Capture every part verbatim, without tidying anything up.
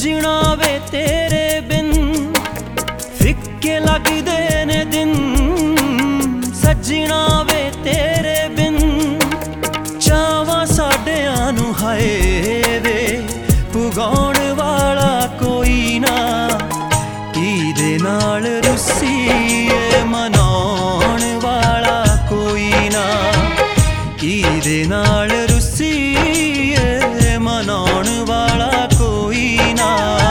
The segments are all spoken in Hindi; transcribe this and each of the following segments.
सजना वे तेरे बिन फिक्के लगदे ने दिन, सजना वे तेरे बिन चावां साडियां नूं हाय वे पुगाउण वाला कोई ना, किदे नाल रुसीए मनाउण वाला कोई ना, किदे नाल रुसीए मनाउण वाला कोई ना।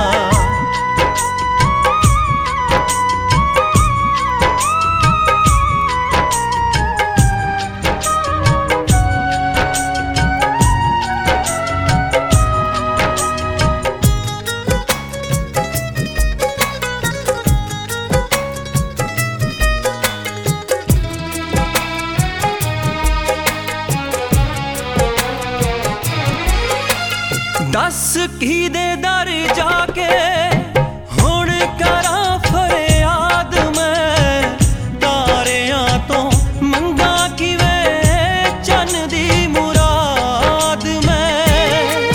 दस किदे दर जाके हुण करां फरियाद मैं, तारियां तो मंगा किवें चन दी मुराद मैं।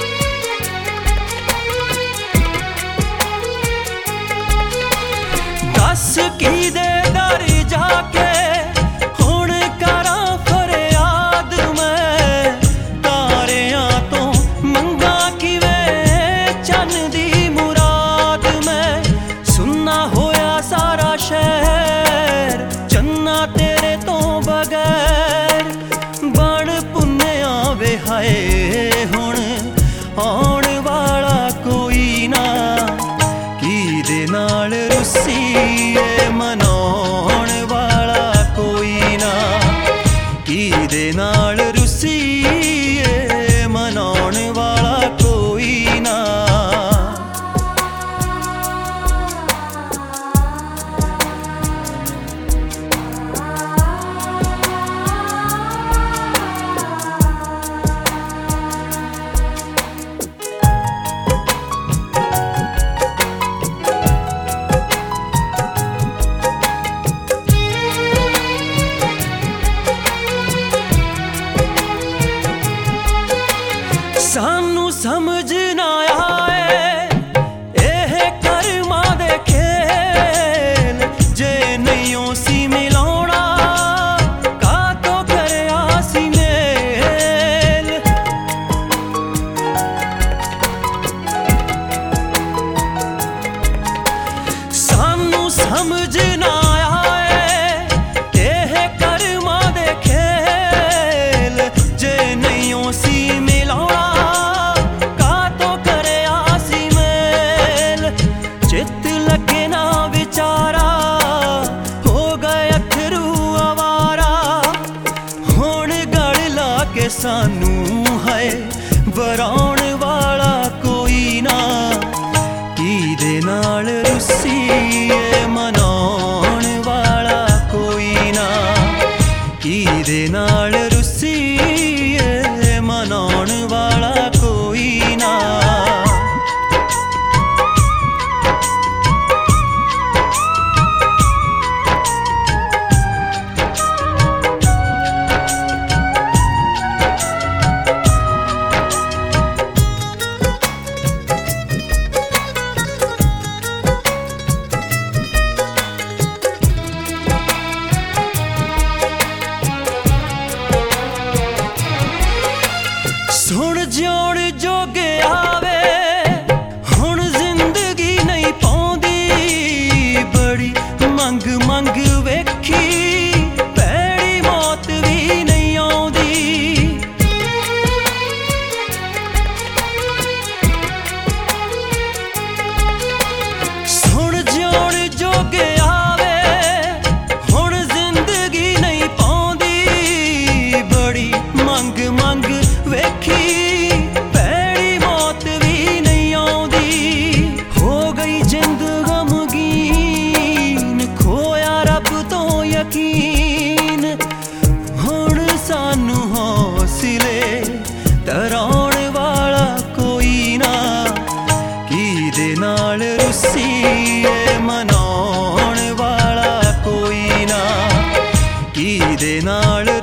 दस किदे दर जाके हुण करां फरियाद मैं, तारियां तो मंगा चन दी मुराद मैं। सुनना होया सारा शहर चन्ना तेरे तो बगैर, बण पुन्नेआ वे हाय हुण आउण वाला कोई ना, किदे नाल रुसीए मनाउण वाला कोई ना, किदे नाल रुसीए मनाउण वाला कोई ना। सानू समझ ना आए एह कर्मां दे खेल, जे नहीं सी मिलाउणा कातो करया सी मेल। सानू समझ ना आए एह कर्मां दे खेल, जे नहीं सी मिलाउणा चित लगे ना विचारा हो गए अथरू आवारा, हुण गल ला के सानू है बराउण वाला कोई ना, किदे नाल रुसीए मनाउण वाला कोई ना, किदे नाल रुसीए मनाउण वाला कोई ना। सुन जिउण जोगे आवे हुण जिंदगी नहीं पाउंदी, बड़ी मंग मंग वेखी भैड़ी मौत भी नहीं आउंदी। सुन जिउण जोगे आवे हुण जिंदगी नहीं पाउंदी, बड़ी मंग मंग वेखी भैड़ी मौत भी नहीं आउंदी। हो गई जिंद गमगीन खोया रब तो यकीन, हुण सानू हौसले तराउण वाला कोई ना, किदे नाल रुसीए मनाउण वाला कोई ना, किदे नाल